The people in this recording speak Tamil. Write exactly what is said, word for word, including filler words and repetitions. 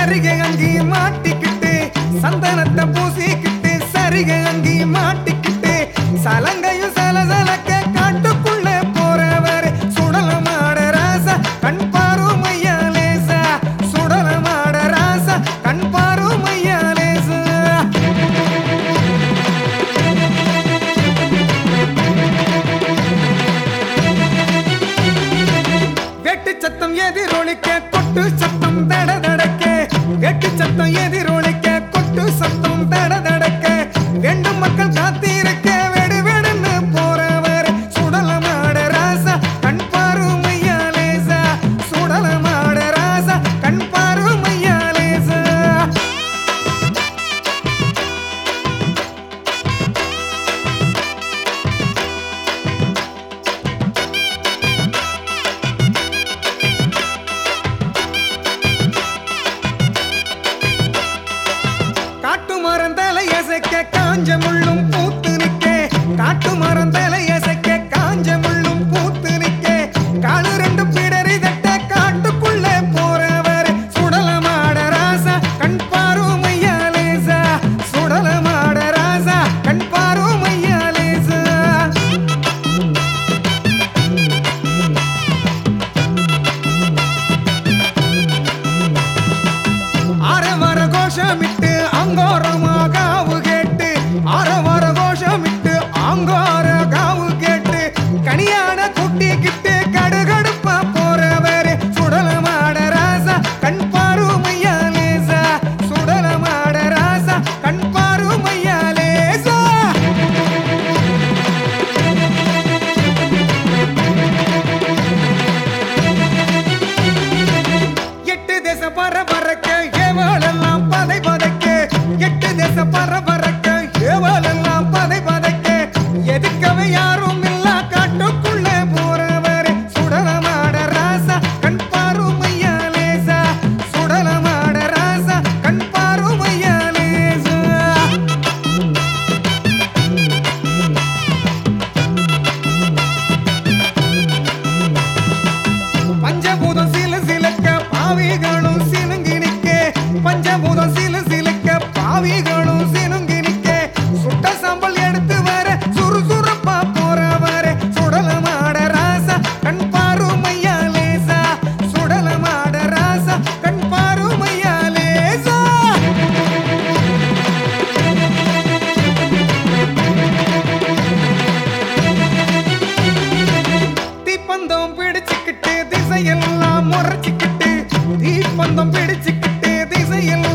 சரிகை அங்கி மாட்டிக்கிட்டு சந்தனத்தை பூசிக்கிட்டு சரிகை அங்கி மாட்டிக்கிட்டு சலங்கையும் சலசலக்க காட்டுக்குள்ள போறவர் சுடலமாட ராசா கண் பாரும் ஐயா லேசா சுடலமாட ராசா கண் பாரும் ஐயா லேசா வெட்டு சத்தம் எதிரொலிக்க கொட்டு சத்தம் தட தடக்க வெட்டு சத்தம் எதிரொலிக்க கொட்டு சத்தம் தட தடக்க ரெண்டு மக்கள் காத்திருக்க வெடு வெடுன்னு போறவர் சுடலமாட ராசா கண் பாரும் ஐயா லேசா சுடலமாட ராசா கண் பாரும் ஐயா லேசா காட்டு மரம் தலையசைக்க காஞ்ச முள்ளும் பூத்து நிக்க காட்டு மரம் தலையசைக்க காஞ்ச முள்ளும் பூத்து நிக்க காலு ரெண்டு பிடரி தட்ட காட்டுக்குள்ள போறவர் சுடலமாட ராசா கண் பாரும் ஐயா லேசா சுடலமாட ராசா கண் பாரும் ஐயா லேசா அரவர கோஷமிட்டு அங்கோரமா காவு கேட்டு அரவர கோஷமிட்டு அங்கோர காவு கேட்டு கனியான குட்டிக்கிட்டு கடுகடுப்பா போறவர் சுடலமாட ராசா கண் பாரும் ஐயா லேசா சுடலமாட ராசா கண் பாரும் ஐயா லேசா எட்டு தேசம் பர பறக்க ஏவலெல்லாம் பதை பதைக்க எட்டு தேசம் பர பறக்க ஏவலெல்லாம் பதை பதைக்க எதுக்கவே யாரும் இல்ல காட்டுக்குள்ள போறவர் சுடலமாட ராசா கண் பாரும் ஐயா லேசா சுடலமாட ராசா கண் பாரும் ஐயா லேசா பஞ்சபூதம் சில சிலக்க பாவிகளும் சினுங்கி நிக்க பஞ்சபூதம் சில சிலக்க பாவிகளும் சினுங்கி நிக்க சுட்ட சாம்பல் எடுத்து வர சுறுசுறுப்பா போறவர் சுடலமாட ராசா கண் பாரும் ஐயா லேசா சுடலமாட ராசா கண் பாரும் ஐயா லேசா தீப்பந்தம் பிடிச்சுக்கிட்டு திசையெல்லாம் முறைச்சிக்கிட்டு தீப்பந்தம் பிடிச்சுக்கிட்டு திசையெல்லாம்